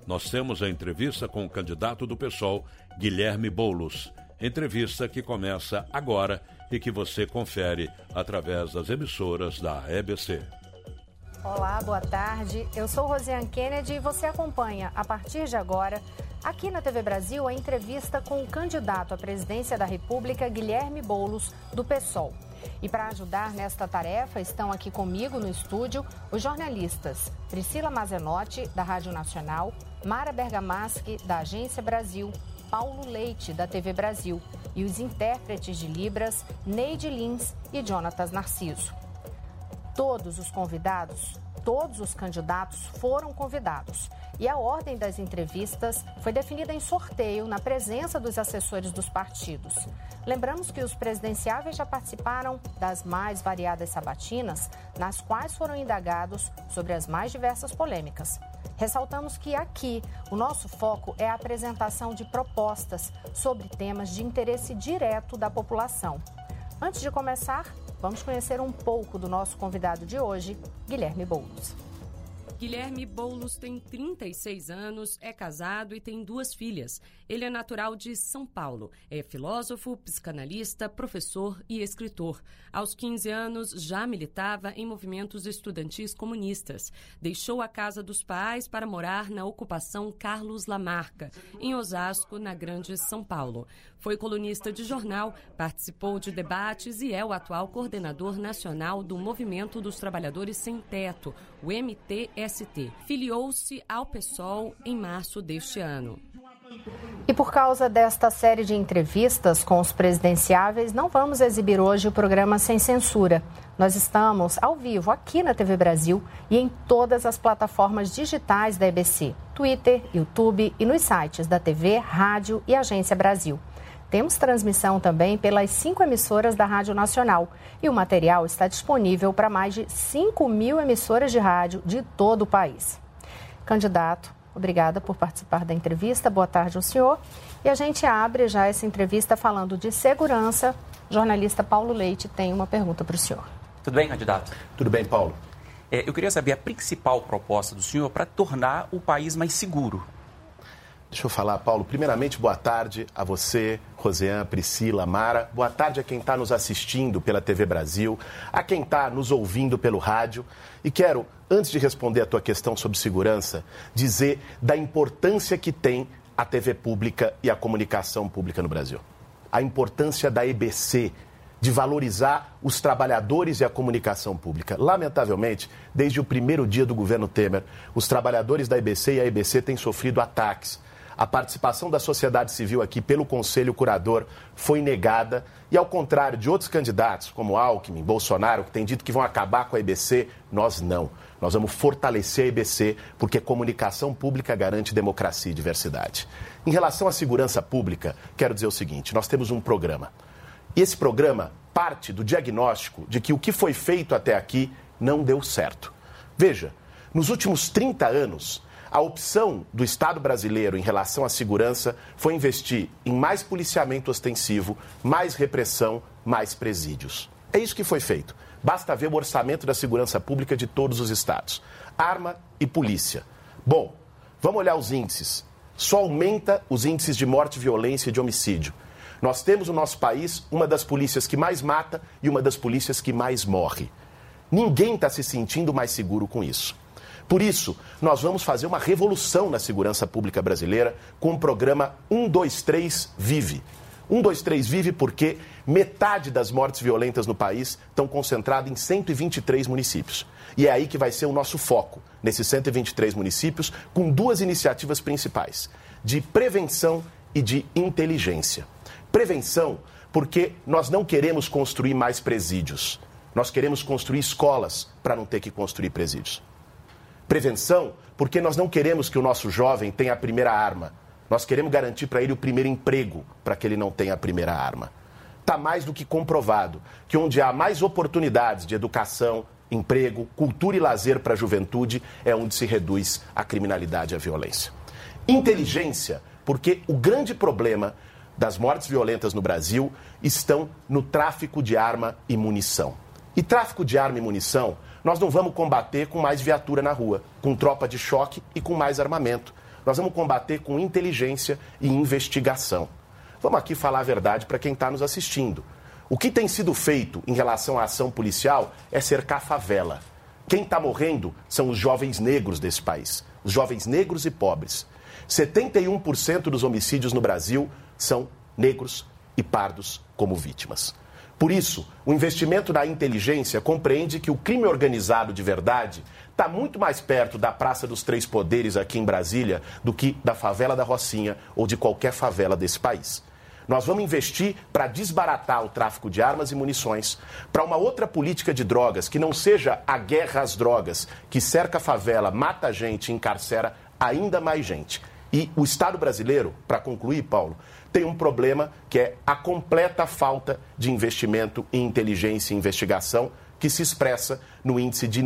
nós temos a entrevista com o candidato do PSOL, Guilherme Boulos. Entrevista que começa agora e que você confere através das emissoras da EBC. Olá, boa tarde. Eu sou Rosiane Kennedy e você acompanha, a partir de agora, aqui na TV Brasil, a entrevista com o candidato à presidência da República, Guilherme Boulos, do PSOL. E para ajudar nesta tarefa, estão aqui comigo no estúdio os jornalistas Priscila Mazenotti, da Rádio Nacional, Mara Bergamaschi, da Agência Brasil, Paulo Leite, da TV Brasil, e os intérpretes de Libras, Neide Lins e Jonatas Narciso. Todos os convidados, todos os candidatos foram convidados. E a ordem das entrevistas foi definida em sorteio na presença dos assessores dos partidos. Lembramos que os presidenciáveis já participaram das mais variadas sabatinas, nas quais foram indagados sobre as mais diversas polêmicas. Ressaltamos que aqui o nosso foco é a apresentação de propostas sobre temas de interesse direto da população. Antes de começar, vamos conhecer um pouco do nosso convidado de hoje, Guilherme Boulos. Guilherme Boulos tem 36 anos, é casado e tem 2 filhas. Ele é natural de São Paulo, é filósofo, psicanalista, professor e escritor. Aos 15 anos, já militava em movimentos estudantis comunistas. Deixou a casa dos pais para morar na ocupação Carlos Lamarca, em Osasco, na Grande São Paulo. Foi colunista de jornal, participou de debates e é o atual coordenador nacional do Movimento dos Trabalhadores Sem Teto, o MTST. Filiou-se ao PSOL em março deste ano. E por causa desta série de entrevistas com os presidenciáveis, não vamos exibir hoje o programa Sem Censura. Nós estamos ao vivo aqui na TV Brasil e em todas as plataformas digitais da EBC, Twitter, YouTube e nos sites da TV, Rádio e Agência Brasil. Temos transmissão também pelas 5 emissoras da Rádio Nacional e o material está disponível para mais de 5.000 emissoras de rádio de todo o país. Candidato, obrigada por participar da entrevista. Boa tarde ao senhor. E a gente abre já essa entrevista falando de segurança. O jornalista Paulo Leite tem uma pergunta para o senhor. Tudo bem, candidato? Tudo bem, Paulo. Eu queria saber a principal proposta do senhor para tornar o país mais seguro. Deixa eu falar, Paulo. Primeiramente, boa tarde a você, Rosiane, Priscila, Mara. Boa tarde a quem está nos assistindo pela TV Brasil, a quem está nos ouvindo pelo rádio. E quero, antes de responder a tua questão sobre segurança, dizer da importância que tem a TV pública e a comunicação pública no Brasil. A importância da EBC, de valorizar os trabalhadores e a comunicação pública. Lamentavelmente, desde o primeiro dia do governo Temer, os trabalhadores da EBC e a EBC têm sofrido ataques. A participação da sociedade civil aqui pelo Conselho Curador foi negada e, ao contrário de outros candidatos, como Alckmin, Bolsonaro, que têm dito que vão acabar com a EBC, nós não. Nós vamos fortalecer a EBC porque comunicação pública garante democracia e diversidade. Em relação à segurança pública, quero dizer o seguinte, nós temos um programa. E esse programa parte do diagnóstico de que o que foi feito até aqui não deu certo. Veja, nos últimos 30 anos... a opção do Estado brasileiro em relação à segurança foi investir em mais policiamento ostensivo, mais repressão, mais presídios. É isso que foi feito. Basta ver o orçamento da segurança pública de todos os estados. Arma e polícia. Bom, vamos olhar os índices. Só aumenta os índices de morte, violência e de homicídio. Nós temos no nosso país uma das polícias que mais mata e uma das polícias que mais morre. Ninguém está se sentindo mais seguro com isso. Por isso, nós vamos fazer uma revolução na segurança pública brasileira com o programa 123 Vive. 123 Vive porque metade das mortes violentas no país estão concentradas em 123 municípios. E é aí que vai ser o nosso foco, nesses 123 municípios, com 2 iniciativas principais, de prevenção e de inteligência. Prevenção porque nós não queremos construir mais presídios. Nós queremos construir escolas para não ter que construir presídios. Prevenção, porque nós não queremos que o nosso jovem tenha a primeira arma. Nós queremos garantir para ele o primeiro emprego, para que ele não tenha a primeira arma. Está mais do que comprovado que onde há mais oportunidades de educação, emprego, cultura e lazer para a juventude é onde se reduz a criminalidade e a violência. Inteligência, porque o grande problema das mortes violentas no Brasil estão no tráfico de arma e munição. E tráfico de arma e munição nós não vamos combater com mais viatura na rua, com tropa de choque e com mais armamento. nós vamos combater com inteligência e investigação. Vamos aqui falar a verdade para quem está nos assistindo. O que tem sido feito em relação à ação policial é cercar a favela. Quem está morrendo são os jovens negros desse país, os jovens negros e pobres. 71% dos homicídios no Brasil são negros e pardos como vítimas. Por isso, o investimento na inteligência compreende que o crime organizado de verdade está muito mais perto da Praça dos Três Poderes aqui em Brasília do que da favela da Rocinha ou de qualquer favela desse país. Nós vamos investir para desbaratar o tráfico de armas e munições, para uma outra política de drogas que não seja a guerra às drogas, que cerca a favela, mata gente e encarcera ainda mais gente. E o Estado brasileiro, para concluir, Paulo, tem um problema que é a completa falta de investimento em inteligência e investigação, que se expressa no índice de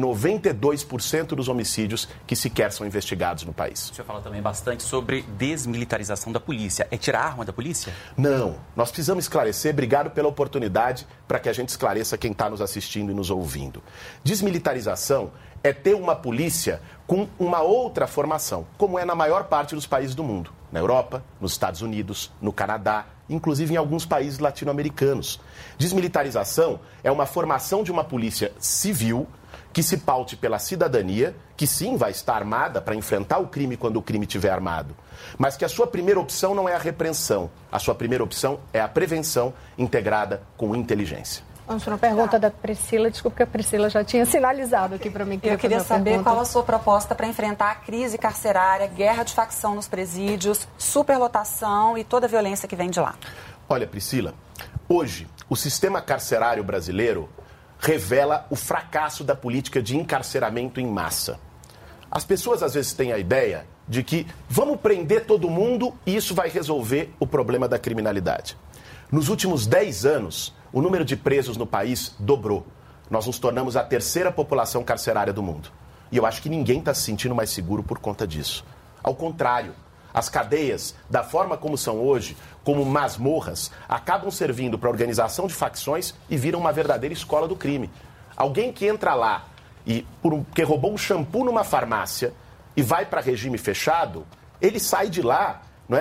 92% dos homicídios que sequer são investigados no país. O senhor fala também bastante sobre desmilitarização da polícia. É tirar a arma da polícia? Não. Nós precisamos esclarecer. Obrigado pela oportunidade para que a gente esclareça quem está nos assistindo e nos ouvindo. Desmilitarização é ter uma polícia com uma outra formação, como é na maior parte dos países do mundo. Na Europa, nos Estados Unidos, no Canadá, inclusive em alguns países latino-americanos. Desmilitarização é uma formação de uma polícia civil que se paute pela cidadania, que sim vai estar armada para enfrentar o crime quando o crime estiver armado, mas que a sua primeira opção não é a repreensão, a sua primeira opção é a prevenção integrada com inteligência. Vamos para uma pergunta da Priscila. Desculpa que a Priscila já tinha sinalizado aqui para mim. Eu queria saber qual a sua proposta para enfrentar a crise carcerária, guerra de facção nos presídios, superlotação e toda a violência que vem de lá. Olha, Priscila, hoje o sistema carcerário brasileiro revela o fracasso da política de encarceramento em massa. As pessoas às vezes têm a ideia de que vamos prender todo mundo e isso vai resolver o problema da criminalidade. Nos últimos 10 anos, o número de presos no país dobrou. Nós nos tornamos a terceira população carcerária do mundo. E eu acho que ninguém está se sentindo mais seguro por conta disso. Ao contrário, as cadeias, da forma como são hoje, como masmorras, acabam servindo para a organização de facções e viram uma verdadeira escola do crime. Alguém que entra lá e porque roubou um shampoo numa farmácia e vai para regime fechado, ele sai de lá,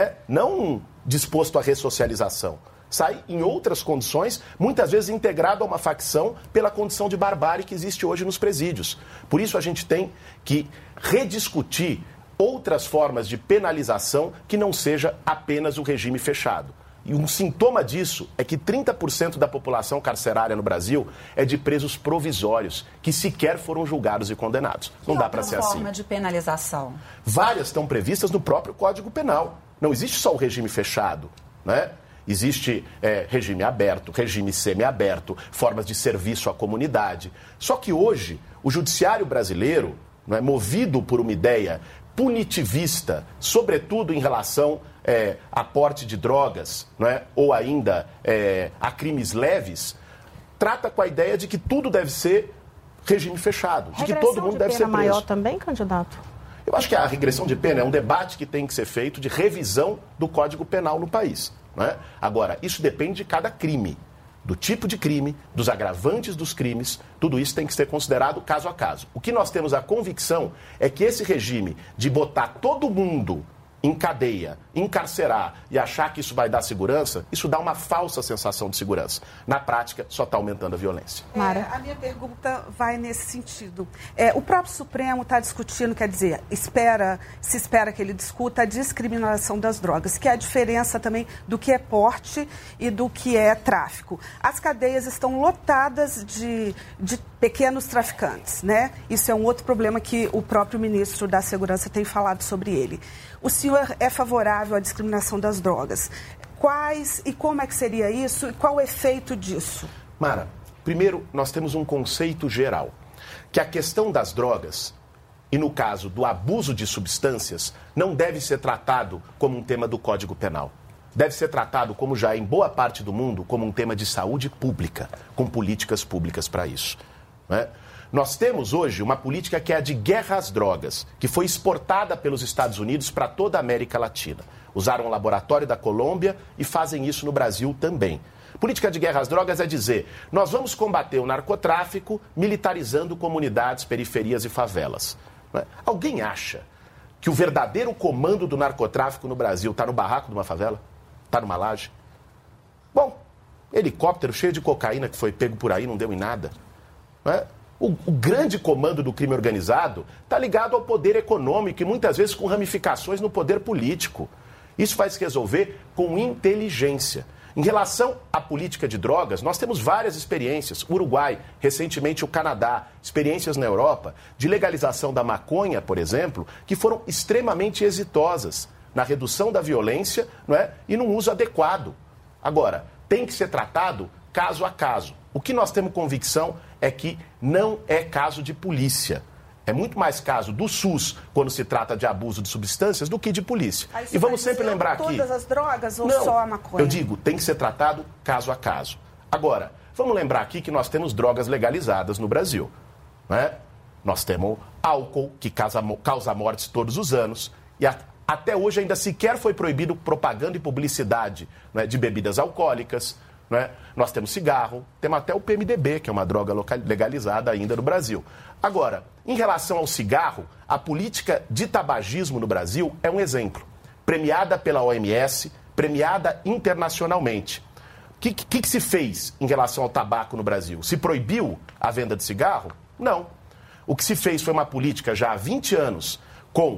não disposto à ressocialização. Sai em outras condições, muitas vezes integrado a uma facção pela condição de barbárie que existe hoje nos presídios. Por isso a gente tem que rediscutir outras formas de penalização que não seja apenas o regime fechado. E um sintoma disso é que 30% da população carcerária no Brasil é de presos provisórios, que sequer foram julgados e condenados. Não dá para ser assim. Forma de penalização? Várias estão previstas no próprio Código Penal. Não existe só o regime fechado, Existe regime aberto, regime semiaberto, formas de serviço à comunidade. Só que hoje, o judiciário brasileiro, movido por uma ideia punitivista, sobretudo em relação a porte de drogas, ou ainda a crimes leves, trata com a ideia de que tudo deve ser regime fechado, de que todo mundo deve ser preso. Maior também, candidato? Eu acho que a regressão de pena é um debate que tem que ser feito de revisão do Código Penal no país. Agora, isso depende de cada crime, do tipo de crime, dos agravantes dos crimes, tudo isso tem que ser considerado caso a caso. O que nós temos a convicção é que esse regime de botar todo mundo em cadeia, encarcerar e achar que isso vai dar segurança, isso dá uma falsa sensação de segurança. Na prática, só está aumentando a violência. A minha pergunta vai nesse sentido. O próprio Supremo está discutindo, quer dizer, se espera que ele discuta a discriminação das drogas, que é a diferença também do que é porte e do que é tráfico. As cadeias estão lotadas de pequenos traficantes, Isso é um outro problema que o próprio ministro da Segurança tem falado sobre ele. O senhor é favorável à discriminação das drogas. Quais e como é que seria isso e qual o efeito disso? Mara, primeiro nós temos um conceito geral, que a questão das drogas, e no caso do abuso de substâncias, não deve ser tratado como um tema do Código Penal. Deve ser tratado, como já é em boa parte do mundo, como um tema de saúde pública, com políticas públicas para isso. Nós temos hoje uma política que é a de guerra às drogas, que foi exportada pelos Estados Unidos para toda a América Latina. Usaram o laboratório da Colômbia e fazem isso no Brasil também. Política de guerra às drogas é dizer, nós vamos combater o narcotráfico militarizando comunidades, periferias e favelas. Alguém acha que o verdadeiro comando do narcotráfico no Brasil está no barraco de uma favela? Está numa laje? Bom, helicóptero cheio de cocaína que foi pego por aí, não deu em nada. Não é? O grande comando do crime organizado está ligado ao poder econômico e muitas vezes com ramificações no poder político. Isso vai se resolver com inteligência. Em relação à política de drogas, nós temos várias experiências. O Uruguai, recentemente o Canadá, experiências na Europa, de legalização da maconha, por exemplo, que foram extremamente exitosas na redução da violência, não é? E no uso adequado. Agora, tem que ser tratado caso a caso. O que nós temos convicção é que não é caso de polícia. É muito mais caso do SUS, quando se trata de abuso de substâncias, do que de polícia. E vamos sempre lembrar aqui... Todas as drogas ou só a maconha? Eu digo, tem que ser tratado caso a caso. Agora, vamos lembrar aqui que nós temos drogas legalizadas no Brasil. Não é? Nós temos álcool, que causa mortes todos os anos, e até hoje ainda sequer foi proibido propaganda e publicidade, não é, de bebidas alcoólicas. Não é? Nós temos cigarro, temos até o PMDB, que é uma droga legalizada ainda no Brasil. Agora, em relação ao cigarro, a política de tabagismo no Brasil é um exemplo. Premiada pela OMS, premiada internacionalmente. O que se fez em relação ao tabaco no Brasil? Se proibiu a venda de cigarro? Não. O que se fez foi uma política já há 20 anos com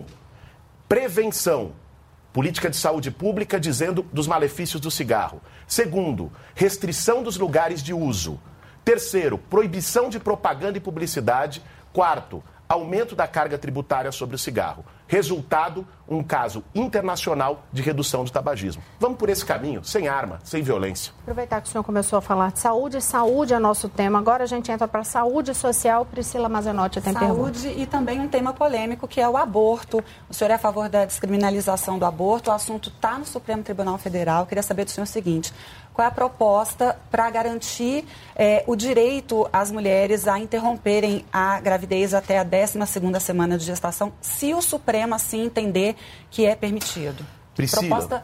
prevenção, política de saúde pública dizendo dos malefícios do cigarro. Segundo, restrição dos lugares de uso. Terceiro, proibição de propaganda e publicidade. Quarto, aumento da carga tributária sobre o cigarro. Resultado, um caso internacional de redução do tabagismo. Vamos por esse caminho, sem arma, sem violência. Aproveitar que o senhor começou a falar de saúde, saúde é nosso tema. Agora a gente entra para a saúde social. Priscila Mazenotti tem pergunta. Saúde e também um tema polêmico, que é o aborto. O senhor é a favor da descriminalização do aborto. O assunto está no Supremo Tribunal Federal. Eu queria saber do senhor o seguinte: qual é a proposta para garantir o direito às mulheres a interromperem a gravidez até a 12ª semana de gestação, se o Supremo assim entender que é permitido? Priscila. Proposta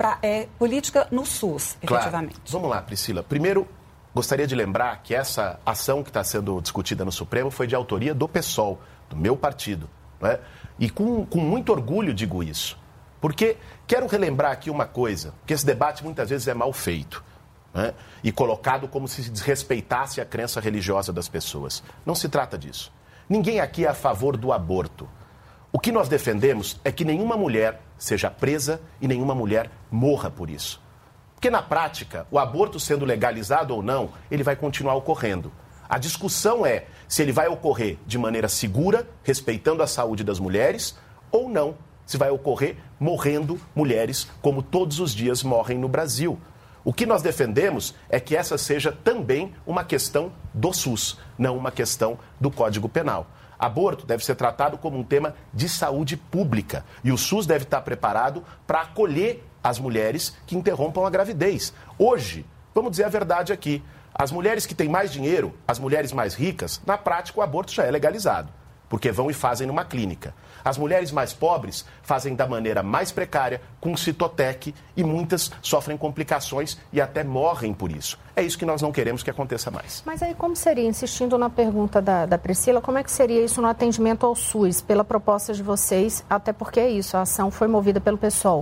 política no SUS, efetivamente. Claro. Vamos lá, Priscila. Primeiro, gostaria de lembrar que essa ação que está sendo discutida no Supremo foi de autoria do PSOL, do meu partido. Não é? E com muito orgulho digo isso. Porque quero relembrar aqui uma coisa, que esse debate muitas vezes é mal feito, né? E colocado como se desrespeitasse a crença religiosa das pessoas. Não se trata disso. Ninguém aqui é a favor do aborto. O que nós defendemos é que nenhuma mulher seja presa e nenhuma mulher morra por isso. Porque na prática, o aborto sendo legalizado ou não, ele vai continuar ocorrendo. A discussão é se ele vai ocorrer de maneira segura, respeitando a saúde das mulheres, ou não. Se vai ocorrer morrendo mulheres como todos os dias morrem no Brasil. O que nós defendemos é que essa seja também uma questão do SUS, não uma questão do Código Penal. Aborto deve ser tratado como um tema de saúde pública e o SUS deve estar preparado para acolher as mulheres que interrompam a gravidez. Hoje, vamos dizer a verdade aqui, as mulheres que têm mais dinheiro, as mulheres mais ricas, na prática o aborto já é legalizado, porque vão e fazem numa clínica. As mulheres mais pobres fazem da maneira mais precária, com citotec, e muitas sofrem complicações e até morrem por isso. É isso que nós não queremos que aconteça mais. Mas aí como seria, insistindo na pergunta da Priscila, como é que seria isso no atendimento ao SUS, pela proposta de vocês, até porque é isso, a ação foi movida pelo PSOL.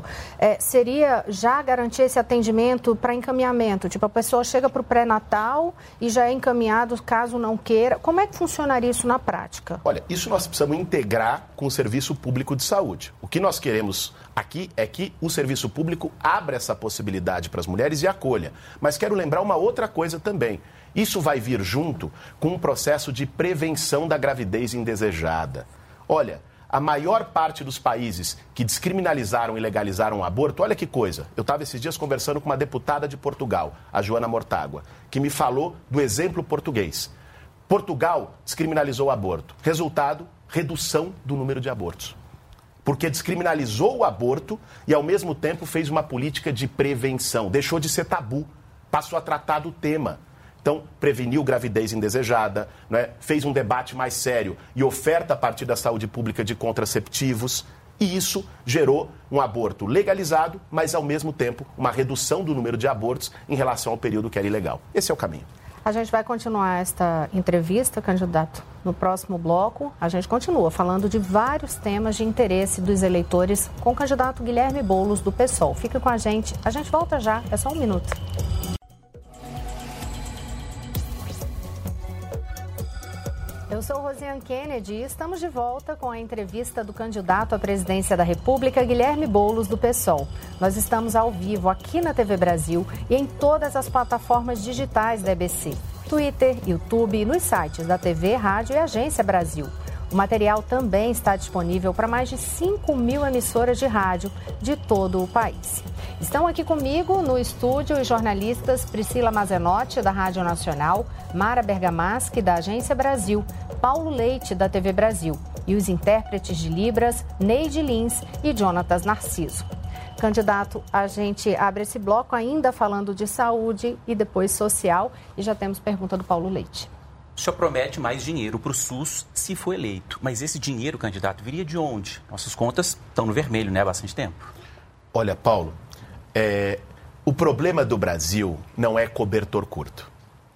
Seria já garantir esse atendimento para encaminhamento? Tipo, a pessoa chega para o pré-natal e já é encaminhado caso não queira. Como é que funcionaria isso na prática? Olha, isso nós precisamos integrar com o Serviço Público de Saúde. O que nós queremos aqui é que o serviço público abra essa possibilidade para as mulheres e acolha. Mas quero lembrar uma outra coisa também. Isso vai vir junto com um processo de prevenção da gravidez indesejada. Olha, a maior parte dos países que descriminalizaram e legalizaram o aborto, olha que coisa. Eu estava esses dias conversando com uma deputada de Portugal, a Joana Mortágua, que me falou do exemplo português. Portugal descriminalizou o aborto. Resultado, redução do número de abortos. Porque descriminalizou o aborto e, ao mesmo tempo, fez uma política de prevenção. Deixou de ser tabu, passou a tratar do tema. Então, preveniu gravidez indesejada, né? Fez um debate mais sério e oferta a partir da saúde pública de contraceptivos. E isso gerou um aborto legalizado, mas, ao mesmo tempo, uma redução do número de abortos em relação ao período que era ilegal. Esse é o caminho. A gente vai continuar esta entrevista, candidato. No próximo bloco, a gente continua falando de vários temas de interesse dos eleitores com o candidato Guilherme Boulos, do PSOL. Fique com a gente volta já, é só um minuto. Eu sou Rosiane Kennedy e estamos de volta com a entrevista do candidato à presidência da República, Guilherme Boulos, do PSOL. Nós estamos ao vivo aqui na TV Brasil e em todas as plataformas digitais da EBC, Twitter, YouTube e nos sites da TV, Rádio e Agência Brasil. O material também está disponível para mais de 5.000 emissoras de rádio de todo o país. Estão aqui comigo no estúdio os jornalistas Priscila Mazenotti, da Rádio Nacional, Mara Bergamaschi, da Agência Brasil, Paulo Leite, da TV Brasil, e os intérpretes de Libras, Neide Lins e Jonatas Narciso. Candidato, a gente abre esse bloco ainda falando de saúde e depois social, e já temos pergunta do Paulo Leite. O senhor promete mais dinheiro para o SUS se for eleito, mas esse dinheiro, candidato, viria de onde? Nossas contas estão no vermelho, né, há bastante tempo. Olha, Paulo, o problema do Brasil não é cobertor curto.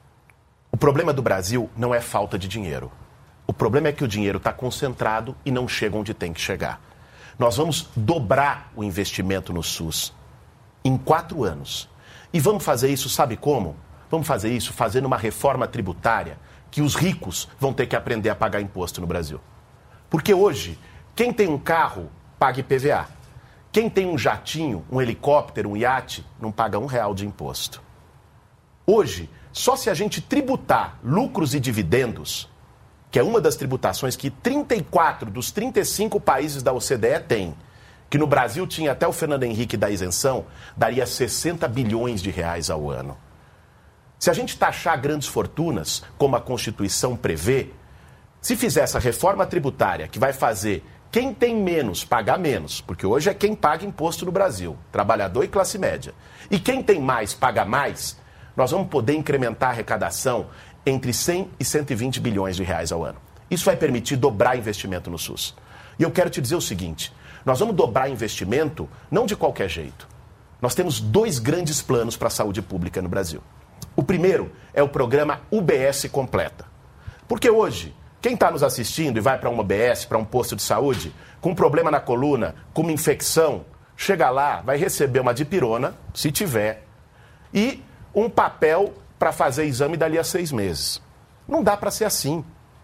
O problema do Brasil não é falta de dinheiro. O problema é que o dinheiro está concentrado e não chega onde tem que chegar. Nós vamos dobrar o investimento no SUS em 4 anos. E vamos fazer isso, sabe como? Vamos fazer isso fazendo uma reforma tributária que os ricos vão ter que aprender a pagar imposto no Brasil. Porque hoje, quem tem um carro, paga IPVA. Quem tem um jatinho, um helicóptero, um iate, não paga R$1 de imposto. Hoje, só se a gente tributar lucros e dividendos, que é uma das tributações que 34 dos 35 países da OCDE têm, que no Brasil tinha até o Fernando Henrique da isenção, daria 60 bilhões de reais ao ano. Se a gente taxar grandes fortunas, como a Constituição prevê, se fizer essa reforma tributária que vai fazer quem tem menos pagar menos, porque hoje é quem paga imposto no Brasil, trabalhador e classe média, e quem tem mais paga mais, nós vamos poder incrementar a arrecadação entre 100 e 120 bilhões de reais ao ano. Isso vai permitir dobrar investimento no SUS. E eu quero te dizer o seguinte, nós vamos dobrar investimento não de qualquer jeito. Nós temos 2 grandes planos para a saúde pública no Brasil. O primeiro é o programa UBS Completa. Porque hoje, quem está nos assistindo e vai para uma UBS, para um posto de saúde, com um problema na coluna, com uma infecção, chega lá, vai receber uma dipirona, se tiver, e um papel para fazer exame dali a 6 meses. Não dá para ser assim.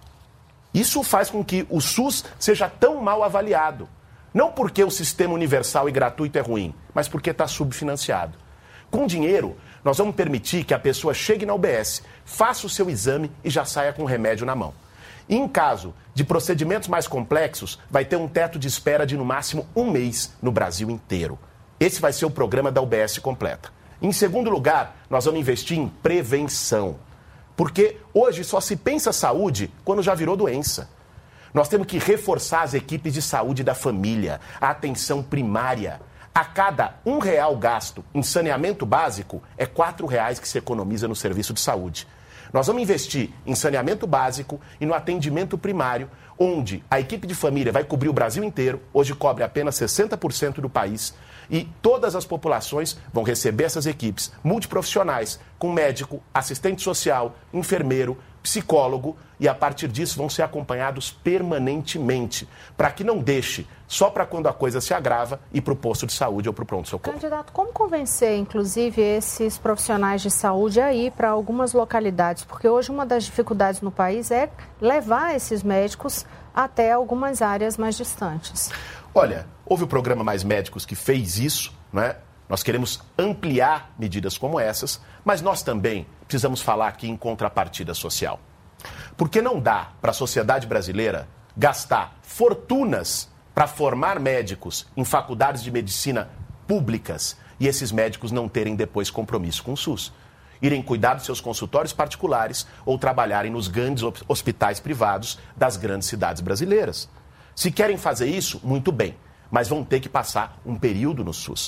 Isso faz com que o SUS seja tão mal avaliado. Não porque o sistema universal e gratuito é ruim, mas porque está subfinanciado. Com dinheiro, nós vamos permitir que a pessoa chegue na UBS, faça o seu exame e já saia com o remédio na mão. E em caso de procedimentos mais complexos, vai ter um teto de espera de no máximo 1 mês no Brasil inteiro. Esse vai ser o programa da UBS Completa. Em segundo lugar, nós vamos investir em prevenção. Porque hoje só se pensa saúde quando já virou doença. Nós temos que reforçar as equipes de saúde da família, a atenção primária. A cada R$1 gasto em saneamento básico, é R$4 que se economiza no serviço de saúde. Nós vamos investir em saneamento básico e no atendimento primário, onde a equipe de família vai cobrir o Brasil inteiro, hoje cobre apenas 60% do país, e todas as populações vão receber essas equipes multiprofissionais, com médico, assistente social, enfermeiro, psicólogo, e a partir disso vão ser acompanhados permanentemente, para que não deixe só para quando a coisa se agrava ir para o posto de saúde ou para o pronto-socorro. Candidato, como convencer, inclusive, esses profissionais de saúde a ir para algumas localidades? Porque hoje uma das dificuldades no país é levar esses médicos até algumas áreas mais distantes. Olha, houve o programa Mais Médicos que fez isso, né? Nós queremos ampliar medidas como essas, mas nós também precisamos falar aqui em contrapartida social. Porque não dá para a sociedade brasileira gastar fortunas para formar médicos em faculdades de medicina públicas e esses médicos não terem depois compromisso com o SUS. Irem cuidar dos seus consultórios particulares ou trabalharem nos grandes hospitais privados das grandes cidades brasileiras. Se querem fazer isso, muito bem, mas vão ter que passar um período no SUS.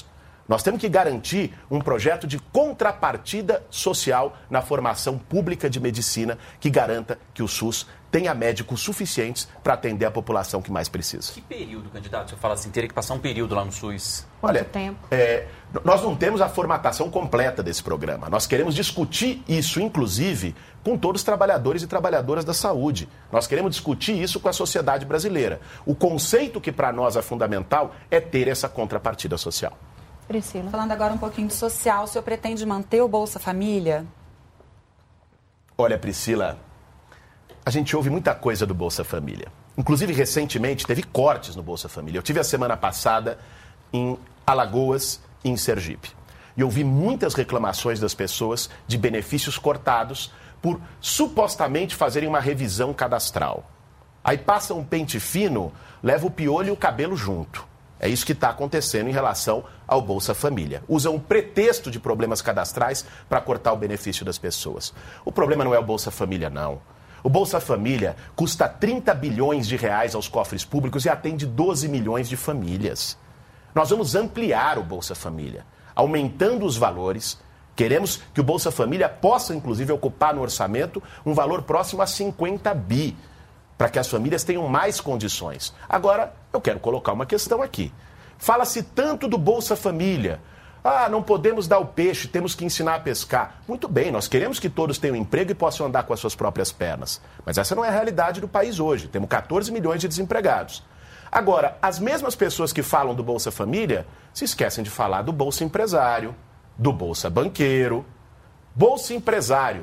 Nós temos que garantir um projeto de contrapartida social na formação pública de medicina que garanta que o SUS tenha médicos suficientes para atender a população que mais precisa. Que período, candidato? Você fala assim, teria que passar um período lá no SUS? Olha, nós não temos a formatação completa desse programa. Nós queremos discutir isso, inclusive, com todos os trabalhadores e trabalhadoras da saúde. Nós queremos discutir isso com a sociedade brasileira. O conceito que para nós é fundamental é ter essa contrapartida social. Priscila. Falando agora um pouquinho de social, o senhor pretende manter o Bolsa Família? Olha, Priscila, a gente ouve muita coisa do Bolsa Família. Inclusive, recentemente, teve cortes no Bolsa Família. Eu tive a semana passada em Alagoas e em Sergipe. E ouvi muitas reclamações das pessoas de benefícios cortados por supostamente fazerem uma revisão cadastral. Aí passa um pente fino, leva o piolho e o cabelo junto. É isso que está acontecendo em relação ao Bolsa Família. Usam um pretexto de problemas cadastrais para cortar o benefício das pessoas. O problema não é o Bolsa Família, não. O Bolsa Família custa 30 bilhões de reais aos cofres públicos e atende 12 milhões de famílias. Nós vamos ampliar o Bolsa Família, aumentando os valores. Queremos que o Bolsa Família possa, inclusive, ocupar no orçamento um valor próximo a 50 bi, para que as famílias tenham mais condições. Agora, eu quero colocar uma questão aqui. Fala-se tanto do Bolsa Família. Não podemos dar o peixe, temos que ensinar a pescar. Muito bem, nós queremos que todos tenham emprego e possam andar com as suas próprias pernas. Mas essa não é a realidade do país hoje. Temos 14 milhões de desempregados. Agora, as mesmas pessoas que falam do Bolsa Família se esquecem de falar do Bolsa Empresário, do Bolsa Banqueiro. Bolsa Empresário,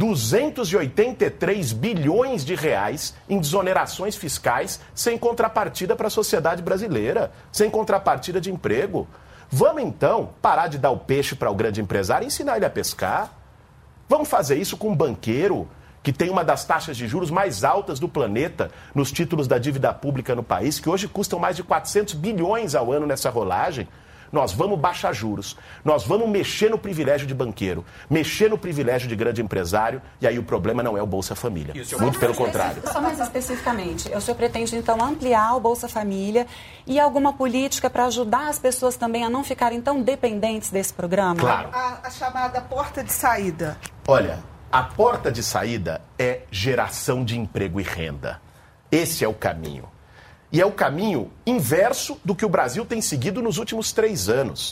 283 bilhões de reais em desonerações fiscais sem contrapartida para a sociedade brasileira, sem contrapartida de emprego. Vamos, então, parar de dar o peixe para o grande empresário e ensinar ele a pescar? Vamos fazer isso com um banqueiro que tem uma das taxas de juros mais altas do planeta nos títulos da dívida pública no país, que hoje custam mais de 400 bilhões ao ano nessa rolagem? Nós vamos baixar juros, nós vamos mexer no privilégio de banqueiro, mexer no privilégio de grande empresário, e aí o problema não é o Bolsa Família, muito pelo contrário. Só mais especificamente, o senhor pretende então ampliar o Bolsa Família e alguma política para ajudar as pessoas também a não ficarem tão dependentes desse programa? Claro. A chamada porta de saída. Olha, a porta de saída é geração de emprego e renda. Esse é o caminho. E é o caminho inverso do que o Brasil tem seguido nos últimos 3 anos.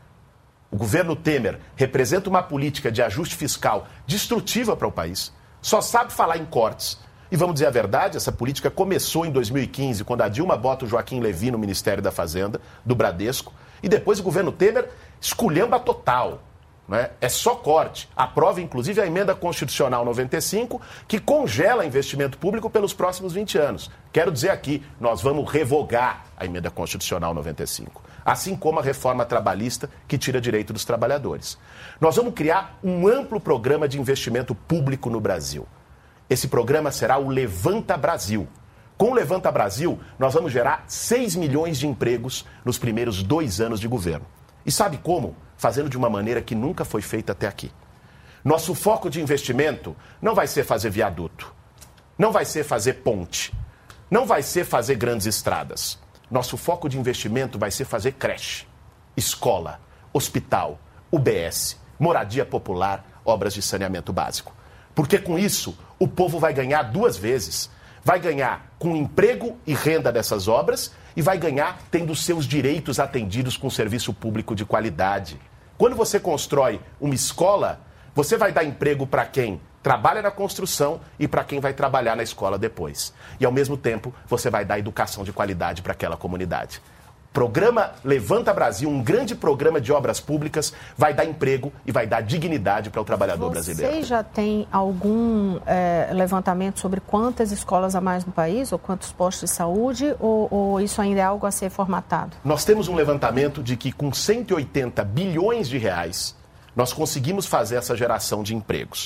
O governo Temer representa uma política de ajuste fiscal destrutiva para o país. Só sabe falar em cortes. E vamos dizer a verdade, essa política começou em 2015, quando a Dilma bota o Joaquim Levy no Ministério da Fazenda, do Bradesco. E depois o governo Temer esculhamba total. Né? É só corte. Aprova, inclusive, a emenda constitucional 95, que congela investimento público pelos próximos 20 anos. Quero dizer aqui, nós vamos revogar a emenda constitucional 95, assim como a reforma trabalhista, que tira direito dos trabalhadores. Nós vamos criar um amplo programa de investimento público no Brasil. Esse programa será o Levanta Brasil. Com o Levanta Brasil, nós vamos gerar 6 milhões de empregos nos primeiros 2 anos de governo. E sabe como? Fazendo de uma maneira que nunca foi feita até aqui. Nosso foco de investimento não vai ser fazer viaduto, não vai ser fazer ponte, não vai ser fazer grandes estradas. Nosso foco de investimento vai ser fazer creche, escola, hospital, UBS, moradia popular, obras de saneamento básico. Porque com isso, o povo vai ganhar 2 vezes. Vai ganhar com emprego e renda dessas obras e vai ganhar tendo seus direitos atendidos com serviço público de qualidade. Quando você constrói uma escola, você vai dar emprego para quem trabalha na construção e para quem vai trabalhar na escola depois. E, ao mesmo tempo, você vai dar educação de qualidade para aquela comunidade. Programa Levanta Brasil, um grande programa de obras públicas, vai dar emprego e vai dar dignidade para o trabalhador brasileiro. Você já tem algum levantamento sobre quantas escolas a mais no país, ou quantos postos de saúde, ou isso ainda é algo a ser formatado? Nós temos um levantamento de que com 180 bilhões de reais, nós conseguimos fazer essa geração de empregos.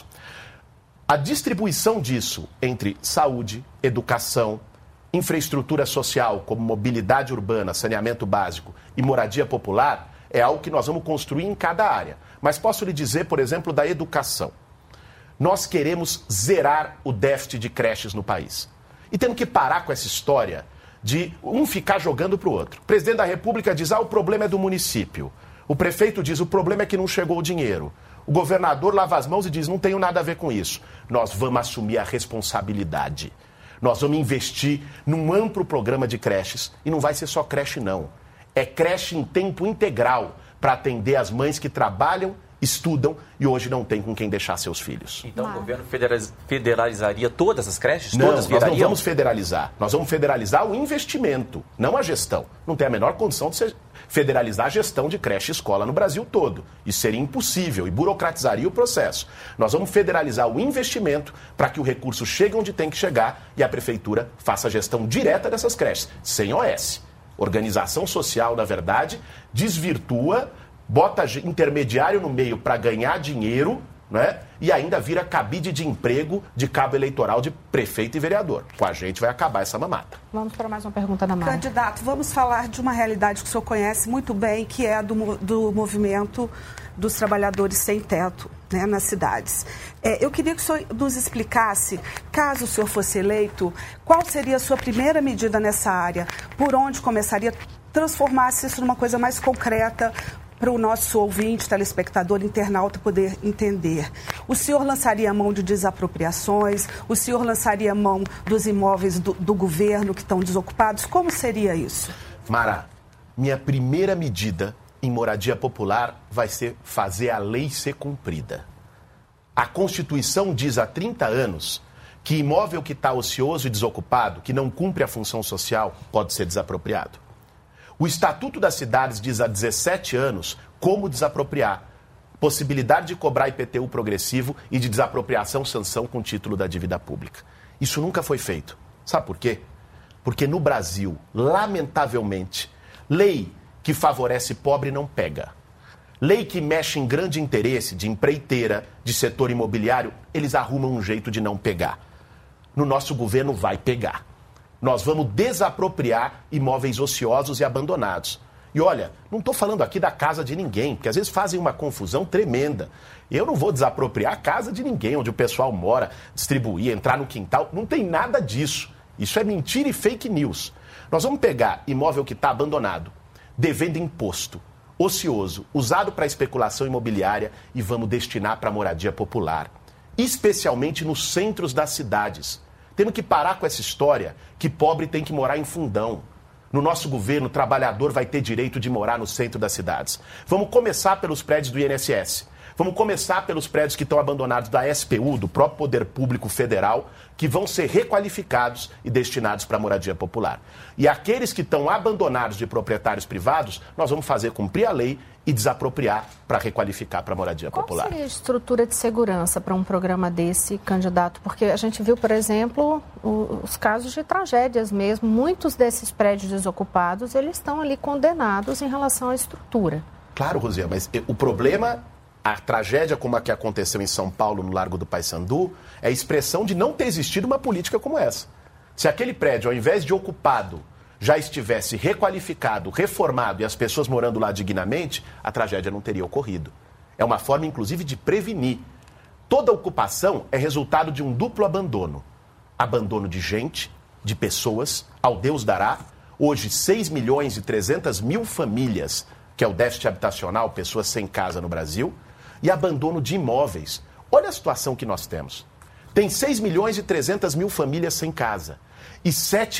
A distribuição disso entre saúde, educação, infraestrutura social, como mobilidade urbana, saneamento básico e moradia popular, é algo que nós vamos construir em cada área. Mas posso lhe dizer, por exemplo, da educação. Nós queremos zerar o déficit de creches no país. E temos que parar com essa história de um ficar jogando para o outro. O presidente da República diz, o problema é do município. O prefeito diz, o problema é que não chegou o dinheiro. O governador lava as mãos e diz, não tenho nada a ver com isso. Nós vamos assumir a responsabilidade. Nós vamos investir num amplo programa de creches. E não vai ser só creche, não. É creche em tempo integral para atender as mães que trabalham, estudam e hoje não tem com quem deixar seus filhos. Então o governo federalizaria todas as creches? Não, todas virariam? Nós não vamos federalizar. Nós vamos federalizar o investimento, não a gestão. Não tem a menor condição de federalizar a gestão de creche e escola no Brasil todo. Isso seria impossível e burocratizaria o processo. Nós vamos federalizar o investimento para que o recurso chegue onde tem que chegar e a prefeitura faça a gestão direta dessas creches, sem OS. Organização social, na verdade, desvirtua, bota intermediário no meio para ganhar dinheiro, né? E ainda vira cabide de emprego de cabo eleitoral de prefeito e vereador. Com a gente vai acabar essa mamata. Vamos para mais uma pergunta da Mara. Candidato, vamos falar de uma realidade que o senhor conhece muito bem, que é do movimento dos trabalhadores sem teto, né, nas cidades. Eu queria que o senhor nos explicasse, caso o senhor fosse eleito, qual seria a sua primeira medida nessa área? Por onde começaria? Transformasse isso numa coisa mais concreta para o nosso ouvinte, telespectador, internauta poder entender. O senhor lançaria a mão de desapropriações? O senhor lançaria a mão dos imóveis do governo que estão desocupados? Como seria isso? Mara, minha primeira medida em moradia popular vai ser fazer a lei ser cumprida. A Constituição diz há 30 anos que imóvel que está ocioso e desocupado, que não cumpre a função social, pode ser desapropriado. O Estatuto das Cidades diz há 17 anos como desapropriar. Possibilidade de cobrar IPTU progressivo e de desapropriação sanção com título da dívida pública. Isso nunca foi feito. Sabe por quê? Porque no Brasil, lamentavelmente, lei que favorece pobre não pega. Lei que mexe em grande interesse de empreiteira, de setor imobiliário, eles arrumam um jeito de não pegar. No nosso governo vai pegar. Nós vamos desapropriar imóveis ociosos e abandonados. E olha, não estou falando aqui da casa de ninguém, porque às vezes fazem uma confusão tremenda. Eu não vou desapropriar a casa de ninguém, onde o pessoal mora, distribuir, entrar no quintal. Não tem nada disso. Isso é mentira e fake news. Nós vamos pegar imóvel que está abandonado, devendo imposto, ocioso, usado para especulação imobiliária e vamos destinar para moradia popular. Especialmente nos centros das cidades. Temos que parar com essa história que pobre tem que morar em fundão. No nosso governo, o trabalhador vai ter direito de morar no centro das cidades. Vamos começar pelos prédios do INSS. Vamos começar pelos prédios que estão abandonados da SPU, do próprio Poder Público Federal, que vão ser requalificados e destinados para a moradia popular. E aqueles que estão abandonados de proprietários privados, nós vamos fazer cumprir a lei e desapropriar para requalificar para a moradia popular. Qual seria a estrutura de segurança para um programa desse, candidato? Porque a gente viu, por exemplo, os casos de tragédias mesmo. Muitos desses prédios desocupados, eles estão ali condenados em relação à estrutura. Claro, Rosiane, mas o problema, a tragédia como a que aconteceu em São Paulo, no Largo do Paissandu, é a expressão de não ter existido uma política como essa. Se aquele prédio, ao invés de ocupado, já estivesse requalificado, reformado e as pessoas morando lá dignamente, a tragédia não teria ocorrido. É uma forma, inclusive, de prevenir. Toda ocupação é resultado de um duplo abandono. Abandono de gente, de pessoas, ao Deus dará. Hoje, 6.300.000 famílias, que é o déficit habitacional, pessoas sem casa no Brasil, e abandono de imóveis. Olha a situação que nós temos. Tem 6.300.000 famílias sem casa e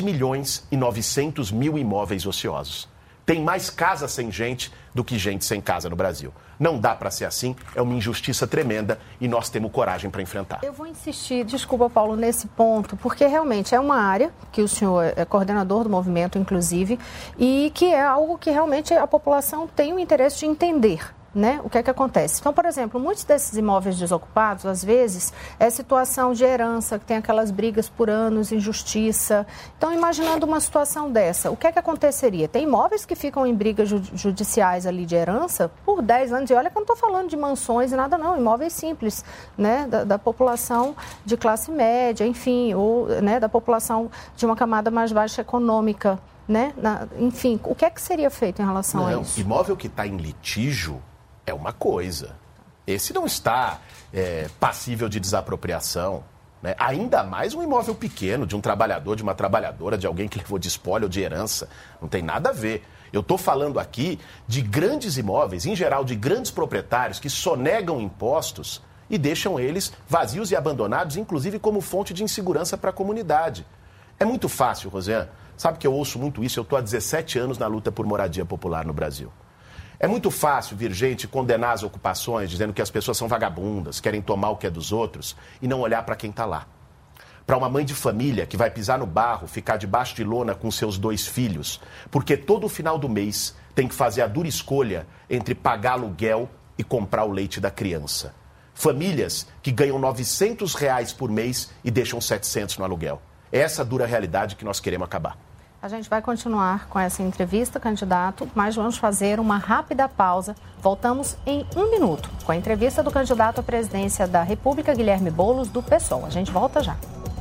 7.900.000 imóveis ociosos. Tem mais casa sem gente do que gente sem casa no Brasil. Não dá para ser assim, é uma injustiça tremenda e nós temos coragem para enfrentar. Eu vou insistir, desculpa, Paulo, nesse ponto, porque realmente é uma área que o senhor é coordenador do movimento, inclusive, e que é algo que realmente a população tem o interesse de entender. Né? O que é que acontece? Então, por exemplo, muitos desses imóveis desocupados, às vezes, é situação de herança, que tem aquelas brigas por anos, injustiça. Então, imaginando uma situação dessa, o que é que aconteceria? Tem imóveis que ficam em brigas judiciais ali de herança por 10 anos. E olha que eu não estou falando de mansões e nada, não. Imóveis simples, né? Da população de classe média, enfim, ou né, da população de uma camada mais baixa econômica, né? Enfim, o que é que seria feito em relação a isso? Imóvel que está em litígio é uma coisa. Esse não está passível de desapropriação. Né? Ainda mais um imóvel pequeno, de um trabalhador, de uma trabalhadora, de alguém que levou de espólio ou de herança. Não tem nada a ver. Eu estou falando aqui de grandes imóveis, em geral de grandes proprietários que sonegam impostos e deixam eles vazios e abandonados, inclusive como fonte de insegurança para a comunidade. É muito fácil, Rosiane. Sabe que eu ouço muito isso, eu estou há 17 anos na luta por moradia popular no Brasil. É muito fácil vir gente condenar as ocupações, dizendo que as pessoas são vagabundas, querem tomar o que é dos outros e não olhar para quem está lá. Para uma mãe de família que vai pisar no barro, ficar debaixo de lona com seus 2 filhos, porque todo final do mês tem que fazer a dura escolha entre pagar aluguel e comprar o leite da criança. Famílias que ganham R$900 por mês e deixam 700 no aluguel. É essa dura realidade que nós queremos acabar. A gente vai continuar com essa entrevista, candidato, mas vamos fazer uma rápida pausa. Voltamos em 1 minuto com a entrevista do candidato à presidência da República, Guilherme Boulos, do PSOL. A gente volta já.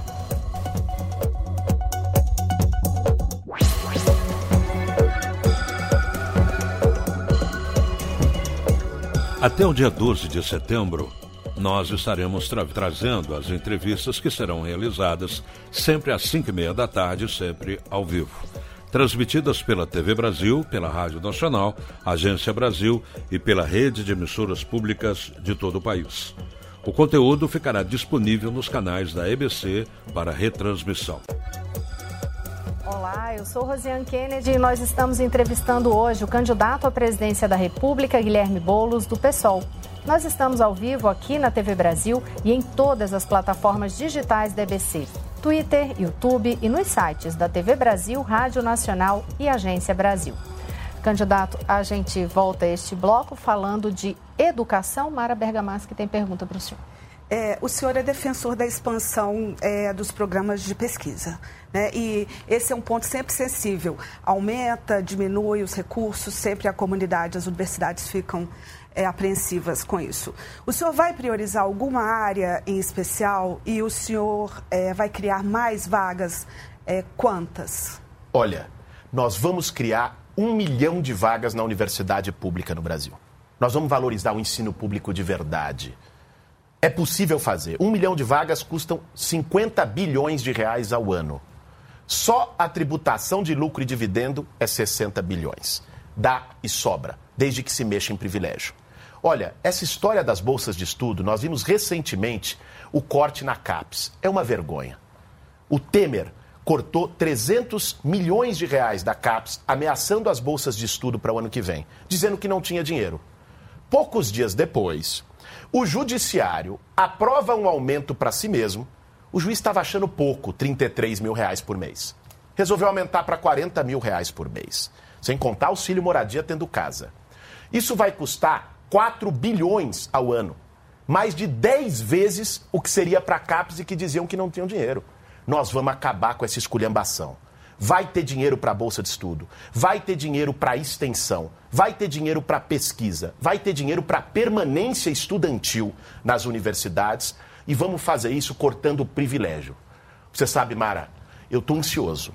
Até o dia 12 de setembro, nós estaremos trazendo as entrevistas que serão realizadas sempre às 5h30 da tarde, sempre ao vivo. Transmitidas pela TV Brasil, pela Rádio Nacional, Agência Brasil e pela rede de emissoras públicas de todo o país. O conteúdo ficará disponível nos canais da EBC para retransmissão. Olá, eu sou Rosiane Kennedy e nós estamos entrevistando hoje o candidato à presidência da República, Guilherme Boulos, do PSOL. Nós estamos ao vivo aqui na TV Brasil e em todas as plataformas digitais da EBC, Twitter, YouTube e nos sites da TV Brasil, Rádio Nacional e Agência Brasil. Candidato, a gente volta a este bloco falando de educação. Mara Bergamaschi tem pergunta para o senhor. O senhor é defensor da expansão dos programas de pesquisa, né? E esse é um ponto sempre sensível. Aumenta, diminui os recursos, sempre a comunidade, as universidades ficam apreensivas com isso. O senhor vai priorizar alguma área em especial e o senhor vai criar mais vagas? Quantas? Olha, nós vamos criar 1 milhão de vagas na universidade pública no Brasil. Nós vamos valorizar o ensino público de verdade. É possível fazer. 1 milhão de vagas custam 50 bilhões de reais ao ano. Só a tributação de lucro e dividendo é 60 bilhões. Dá e sobra, desde que se mexa em privilégio. Olha, essa história das bolsas de estudo, nós vimos recentemente o corte na CAPES. É uma vergonha. O Temer cortou 300 milhões de reais da CAPES, ameaçando as bolsas de estudo para o ano que vem, dizendo que não tinha dinheiro. Poucos dias depois, o judiciário aprova um aumento para si mesmo. O juiz estava achando pouco, 33 mil reais por mês. Resolveu aumentar para 40 mil reais por mês. Sem contar auxílio moradia tendo casa. Isso vai custar 4 bilhões ao ano. Mais de 10 vezes o que seria para a CAPES e que diziam que não tinham dinheiro. Nós vamos acabar com essa esculhambação. Vai ter dinheiro para a bolsa de estudo, vai ter dinheiro para extensão, vai ter dinheiro para pesquisa, vai ter dinheiro para permanência estudantil nas universidades e vamos fazer isso cortando o privilégio. Você sabe, Mara, eu estou ansioso.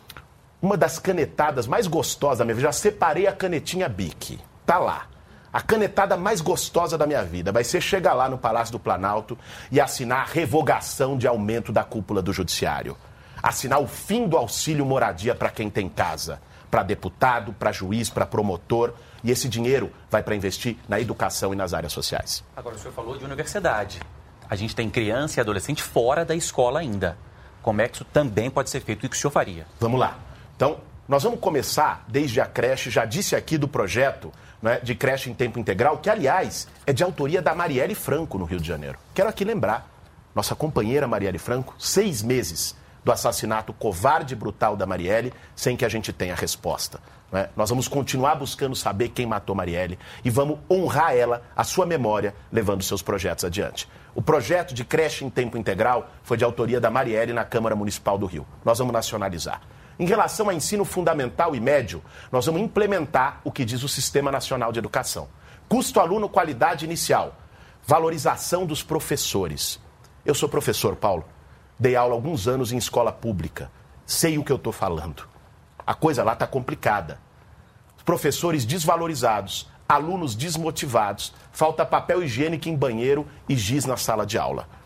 Uma das canetadas mais gostosas da minha vida, já separei a canetinha Bic, tá lá. A canetada mais gostosa da minha vida vai ser chegar lá no Palácio do Planalto e assinar a revogação de aumento da cúpula do Judiciário. Assinar o fim do auxílio moradia para quem tem casa, para deputado, para juiz, para promotor. E esse dinheiro vai para investir na educação e nas áreas sociais. Agora, o senhor falou de universidade. A gente tem criança e adolescente fora da escola ainda. Como é que isso também pode ser feito? O que o senhor faria? Vamos lá. Então, nós vamos começar desde a creche. Já disse aqui do projeto, né, de creche em tempo integral, que, aliás, é de autoria da Marielle Franco, no Rio de Janeiro. Quero aqui lembrar, nossa companheira Marielle Franco, 6 meses do assassinato covarde e brutal da Marielle, sem que a gente tenha resposta. Né? Nós vamos continuar buscando saber quem matou Marielle e vamos honrar ela, a sua memória, levando seus projetos adiante. O projeto de creche em tempo integral foi de autoria da Marielle na Câmara Municipal do Rio. Nós vamos nacionalizar. Em relação a ensino fundamental e médio, nós vamos implementar o que diz o Sistema Nacional de Educação. Custo aluno, qualidade inicial. Valorização dos professores. Eu sou professor, Paulo. Dei aula há alguns anos em escola pública. Sei o que eu estou falando. A coisa lá está complicada. Professores desvalorizados, alunos desmotivados, falta papel higiênico em banheiro e giz na sala de aula.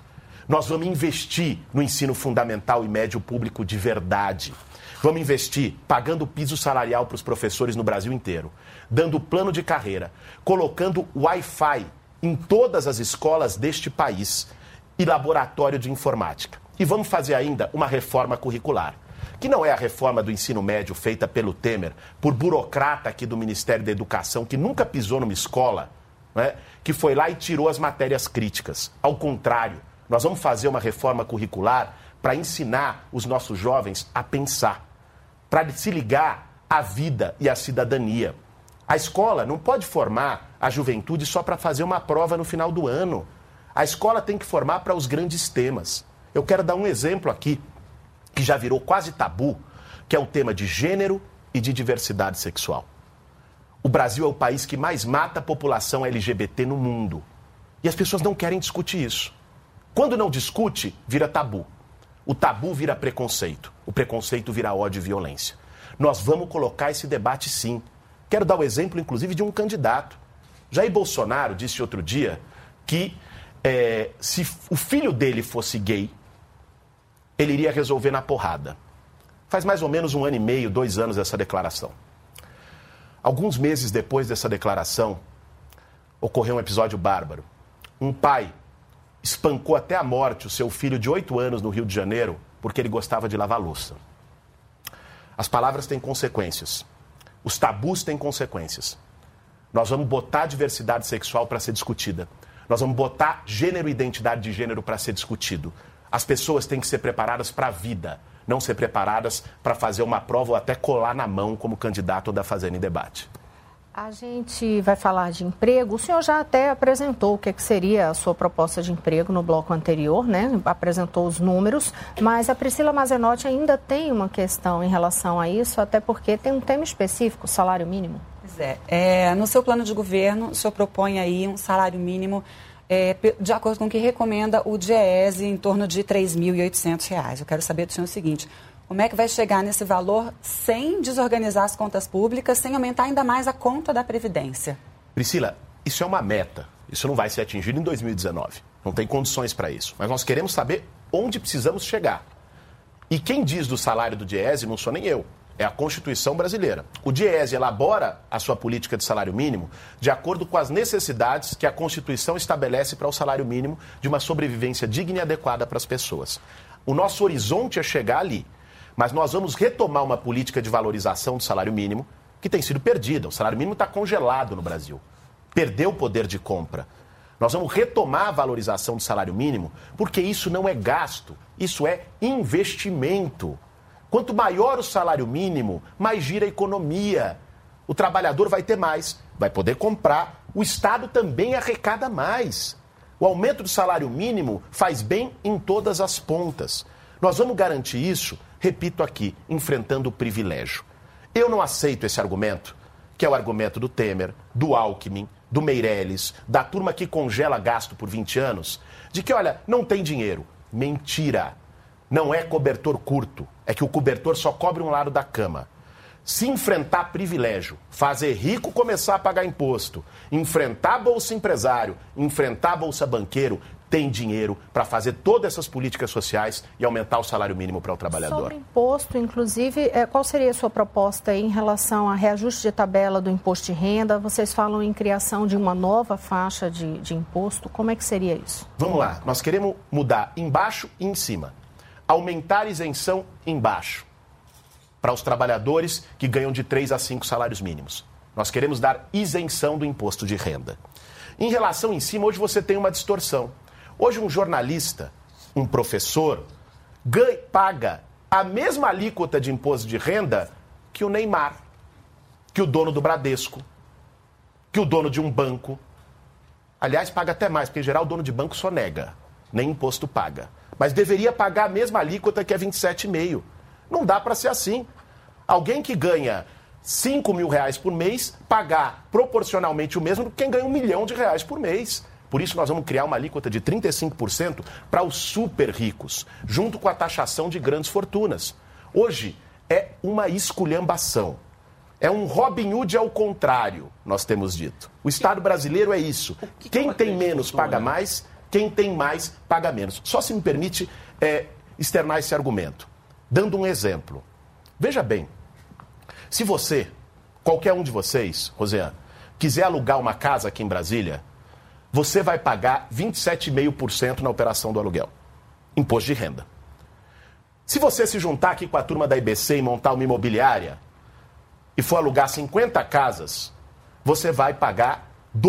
Nós vamos investir no ensino fundamental e médio público de verdade. Vamos investir pagando piso salarial para os professores no Brasil inteiro, dando plano de carreira, colocando Wi-Fi em todas as escolas deste país e laboratório de informática. E vamos fazer ainda uma reforma curricular, que não é a reforma do ensino médio feita pelo Temer, por burocrata aqui do Ministério da Educação, que nunca pisou numa escola, né, que foi lá e tirou as matérias críticas. Ao contrário, nós vamos fazer uma reforma curricular para ensinar os nossos jovens a pensar, para se ligar à vida e à cidadania. A escola não pode formar a juventude só para fazer uma prova no final do ano. A escola tem que formar para os grandes temas. Eu quero dar um exemplo aqui, que já virou quase tabu, que é o tema de gênero e de diversidade sexual. O Brasil é o país que mais mata a população LGBT no mundo. E as pessoas não querem discutir isso. Quando não discute, vira tabu. O tabu vira preconceito. O preconceito vira ódio e violência. Nós vamos colocar esse debate sim. Quero dar o exemplo, inclusive, de um candidato. Jair Bolsonaro disse outro dia que se o filho dele fosse gay, ele iria resolver na porrada. Faz mais ou menos 1 ano e meio, 2 anos essa declaração. Alguns meses depois dessa declaração, ocorreu um episódio bárbaro. Um pai espancou até a morte o seu filho de 8 anos no Rio de Janeiro porque ele gostava de lavar louça. As palavras têm consequências. Os tabus têm consequências. Nós vamos botar a diversidade sexual para ser discutida. Nós vamos botar gênero e identidade de gênero para ser discutido. As pessoas têm que ser preparadas para a vida, não ser preparadas para fazer uma prova ou até colar na mão como candidato da Fazenda em Debate. A gente vai falar de emprego. O senhor já até apresentou o que seria a sua proposta de emprego no bloco anterior, né? Apresentou os números, mas a Priscila Mazenotti ainda tem uma questão em relação a isso, até porque tem um tema específico, o salário mínimo. Pois no seu plano de governo, o senhor propõe aí um salário mínimo de acordo com o que recomenda o DIEESE, em torno de R$ 3.800. Eu quero saber do senhor o seguinte: como é que vai chegar nesse valor sem desorganizar as contas públicas, sem aumentar ainda mais a conta da Previdência? Priscila, isso é uma meta. Isso não vai ser atingido em 2019. Não tem condições para isso. Mas nós queremos saber onde precisamos chegar. E quem diz do salário do DIEESE não sou nem eu. É a Constituição brasileira. O DIEESE elabora a sua política de salário mínimo de acordo com as necessidades que a Constituição estabelece para o salário mínimo de uma sobrevivência digna e adequada para as pessoas. O nosso horizonte é chegar ali. Mas nós vamos retomar uma política de valorização do salário mínimo que tem sido perdida. O salário mínimo está congelado no Brasil. Perdeu o poder de compra. Nós vamos retomar a valorização do salário mínimo porque isso não é gasto, isso é investimento. Quanto maior o salário mínimo, mais gira a economia. O trabalhador vai ter mais, vai poder comprar. O Estado também arrecada mais. O aumento do salário mínimo faz bem em todas as pontas. Nós vamos garantir isso, repito aqui, enfrentando o privilégio. Eu não aceito esse argumento, que é o argumento do Temer, do Alckmin, do Meirelles, da turma que congela gasto por 20 anos, de que, olha, não tem dinheiro. Mentira. Não é cobertor curto, é que o cobertor só cobre um lado da cama. Se enfrentar privilégio, fazer rico começar a pagar imposto, enfrentar Bolsa Empresário, enfrentar Bolsa Banqueiro, tem dinheiro para fazer todas essas políticas sociais e aumentar o salário mínimo para o trabalhador. Sobre imposto, inclusive, qual seria a sua proposta em relação a reajuste de tabela do imposto de renda? Vocês falam em criação de uma nova faixa de imposto. Como é que seria isso? Vamos lá. Nós queremos mudar embaixo e em cima. Aumentar a isenção embaixo para os trabalhadores que ganham de 3 a 5 salários mínimos. Nós queremos dar isenção do imposto de renda. Em relação em cima, hoje você tem uma distorção. Hoje um jornalista, um professor, paga a mesma alíquota de imposto de renda que o Neymar, que o dono do Bradesco, que o dono de um banco. Aliás, paga até mais, porque em geral o dono de banco sonega, nem imposto paga. Mas deveria pagar a mesma alíquota que é 27,5%. Não dá para ser assim. Alguém que ganha R$5 mil por mês, pagar proporcionalmente o mesmo do que quem ganha R$1 milhão por mês. Por isso nós vamos criar uma alíquota de 35% para os super ricos, junto com a taxação de grandes fortunas. Hoje é uma esculhambação. É um Robin Hood ao contrário, nós temos dito. O Estado brasileiro é isso. Quem tem menos paga mais. quem tem mais paga menos. Só se me permite externar esse argumento. Dando um exemplo. Veja bem, se você, qualquer um de vocês, Rosiane, quiser alugar uma casa aqui em Brasília, você vai pagar 27,5% na operação do aluguel. Imposto de renda. Se você se juntar aqui com a turma da IBC e montar uma imobiliária e for alugar 50 casas, você vai pagar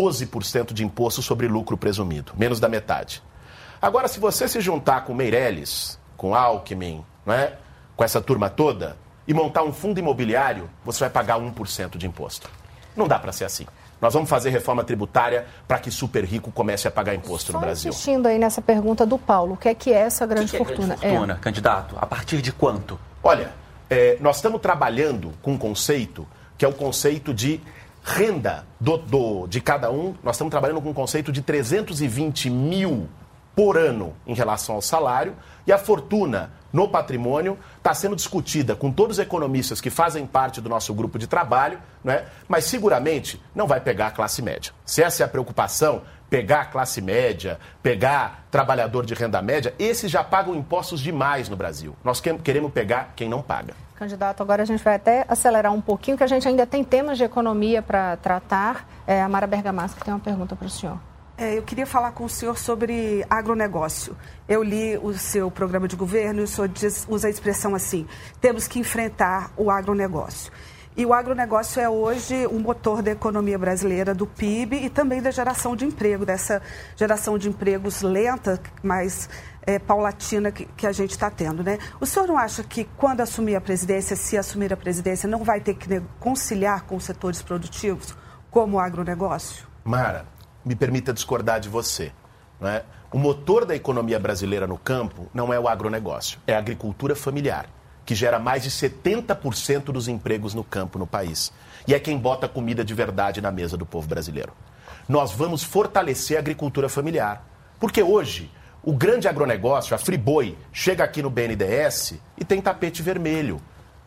12% de imposto sobre lucro presumido, menos da metade. Agora, se você se juntar com Meirelles, com Alckmin, né, com essa turma toda, e montar um fundo imobiliário, você vai pagar 1% de imposto. Não dá para ser assim. Nós vamos fazer reforma tributária para que super rico comece a pagar imposto no Brasil. Insistindo aí nessa pergunta do Paulo, o que é essa grande fortuna? Grande fortuna, candidato? A partir de quanto? Olha, nós estamos trabalhando com um conceito que é o conceito de renda de cada um. Nós estamos trabalhando com um conceito de 320 mil por ano em relação ao salário, e a fortuna no patrimônio está sendo discutida com todos os economistas que fazem parte do nosso grupo de trabalho, né? Mas seguramente não vai pegar a classe média. Se essa é a preocupação, pegar a classe média, pegar trabalhador de renda média, esses já pagam impostos demais no Brasil. Nós queremos pegar quem não paga. Candidato, agora a gente vai até acelerar um pouquinho, que a gente ainda tem temas de economia para tratar. A Mara Bergamasco tem uma pergunta para o senhor. Eu queria falar com o senhor sobre agronegócio. Eu li o seu programa de governo e o senhor usa a expressão assim: temos que enfrentar o agronegócio. E o agronegócio é hoje um motor da economia brasileira, do PIB e também da geração de emprego, dessa geração de empregos lenta, mas paulatina que a gente está tendo, né? O senhor não acha que quando assumir a presidência, se assumir a presidência, não vai ter que conciliar com os setores produtivos, como o agronegócio? Mara, me permita discordar de você, não é? O motor da economia brasileira no campo não é o agronegócio, é a agricultura familiar, que gera mais de 70% dos empregos no campo no país. E é quem bota comida de verdade na mesa do povo brasileiro. Nós vamos fortalecer a agricultura familiar, porque hoje o grande agronegócio, a Friboi, chega aqui no BNDES e tem tapete vermelho.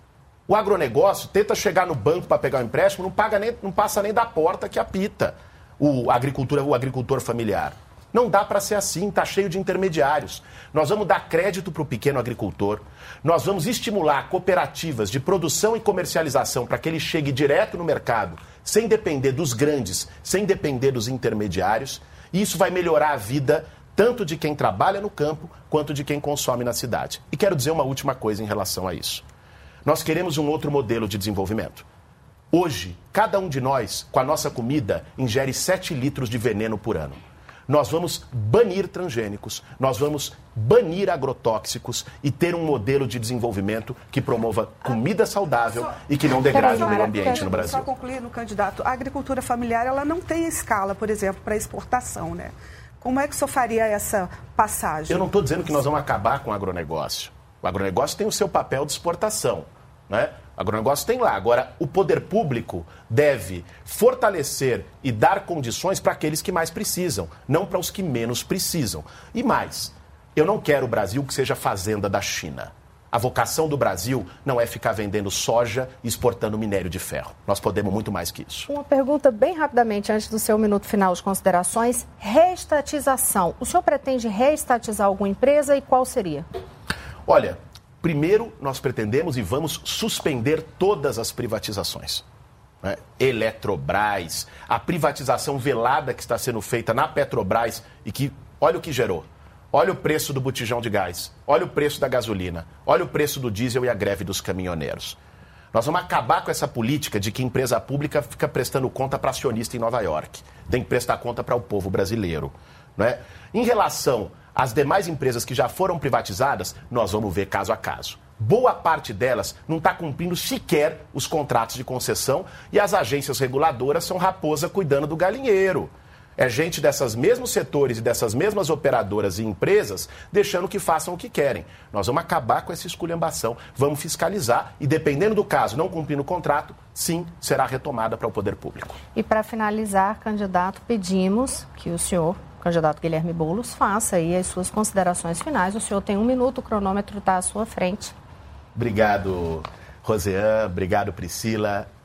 O agronegócio tenta chegar no banco para pegar um empréstimo, não passa nem da porta que apita o agricultor familiar. Não dá para ser assim, está cheio de intermediários. Nós vamos dar crédito para o pequeno agricultor, nós vamos estimular cooperativas de produção e comercialização para que ele chegue direto no mercado, sem depender dos grandes, sem depender dos intermediários, e isso vai melhorar a vida tanto de quem trabalha no campo quanto de quem consome na cidade. E quero dizer uma última coisa em relação a isso. Nós queremos um outro modelo de desenvolvimento. Hoje, cada um de nós, com a nossa comida, ingere 7 litros de veneno por ano. Nós vamos banir transgênicos, nós vamos banir agrotóxicos e ter um modelo de desenvolvimento que promova comida saudável e que não degrade o meio ambiente no Brasil. Só concluir no candidato, a agricultura familiar ela não tem escala, por exemplo, para exportação, né? Como é que o senhor faria essa passagem? Eu não estou dizendo que nós vamos acabar com o agronegócio. O agronegócio tem o seu papel de exportação, né? O agronegócio tem lá. Agora, o poder público deve fortalecer e dar condições para aqueles que mais precisam, não para os que menos precisam. E mais, eu não quero o Brasil que seja fazenda da China. A vocação do Brasil não é ficar vendendo soja e exportando minério de ferro. Nós podemos muito mais que isso. Uma pergunta bem rapidamente, antes do seu minuto final de considerações. Reestatização. O senhor pretende reestatizar alguma empresa e qual seria? Olha, primeiro, nós pretendemos e vamos suspender todas as privatizações. Né? Eletrobras, a privatização velada que está sendo feita na Petrobras e que, olha o que gerou. Olha o preço do botijão de gás, olha o preço da gasolina, olha o preço do diesel e a greve dos caminhoneiros. Nós vamos acabar com essa política de que empresa pública fica prestando conta para acionista em Nova York. Tem que prestar conta para o povo brasileiro. Né? Em relação às demais empresas que já foram privatizadas, nós vamos ver caso a caso. Boa parte delas não está cumprindo sequer os contratos de concessão e as agências reguladoras são raposa cuidando do galinheiro. É gente desses mesmos setores e dessas mesmas operadoras e empresas deixando que façam o que querem. Nós vamos acabar com essa esculhambação, vamos fiscalizar e, dependendo do caso, não cumprindo o contrato, sim, será retomada para o poder público. E para finalizar, candidato, pedimos que o senhor, candidato Guilherme Boulos, faça aí as suas considerações finais. O senhor tem 1 minuto, o cronômetro está à sua frente. Obrigado, Rosiane, obrigado, Priscila.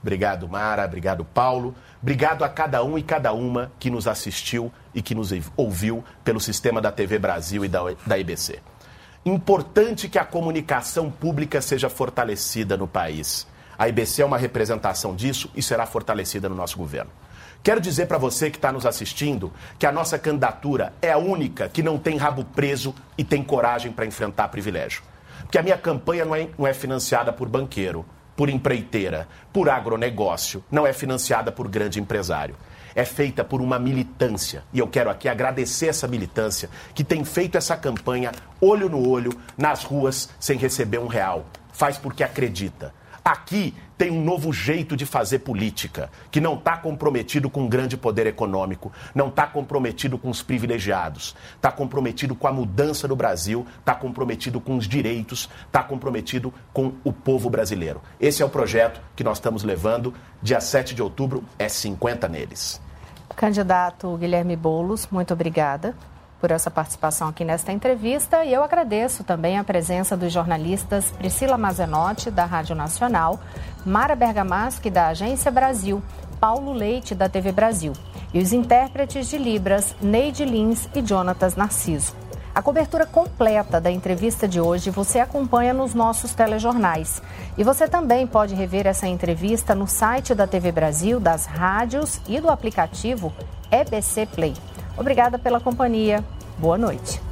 obrigado Mara, obrigado Paulo, obrigado a cada um e cada uma que nos assistiu e que nos ouviu pelo sistema da TV Brasil e da IBC. Importante que a comunicação pública seja fortalecida no país. A IBC é uma representação disso e será fortalecida no nosso governo. Quero dizer para você que está nos assistindo que a nossa candidatura é a única que não tem rabo preso e tem coragem para enfrentar privilégio. Porque a minha campanha não é financiada por banqueiro, por empreiteira, por agronegócio, não é financiada por grande empresário. É feita por uma militância. E eu quero aqui agradecer essa militância que tem feito essa campanha olho no olho, nas ruas, sem receber R$1. Faz porque acredita. Aqui tem um novo jeito de fazer política, que não está comprometido com um grande poder econômico, não está comprometido com os privilegiados, está comprometido com a mudança do Brasil, está comprometido com os direitos, está comprometido com o povo brasileiro. Esse é o projeto que nós estamos levando. Dia 7 de outubro é 50 neles. Candidato Guilherme Boulos, muito obrigada por essa participação aqui nesta entrevista, e eu agradeço também a presença dos jornalistas Priscila Mazenotti, da Rádio Nacional, Mara Bergamaschi, da Agência Brasil, Paulo Leite, da TV Brasil, e os intérpretes de Libras, Neide Lins e Jonatas Narciso. A cobertura completa da entrevista de hoje você acompanha nos nossos telejornais. E você também pode rever essa entrevista no site da TV Brasil, das rádios e do aplicativo EBC Play. Obrigada pela companhia. Boa noite.